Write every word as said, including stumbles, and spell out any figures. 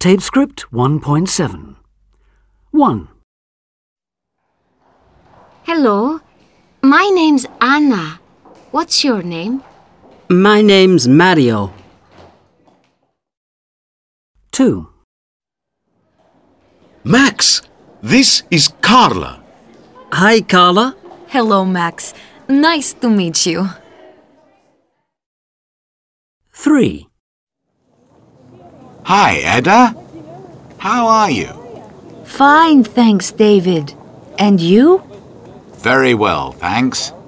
Tape script one point seven. one. Hello, my name's Anna. What's your name? My name's Mario. two. Max, this is Carla. Hi, Carla. Hello, Max. Nice to meet you. three. Hi, Ada. How are you? Fine, thanks, David. And you? Very well, thanks.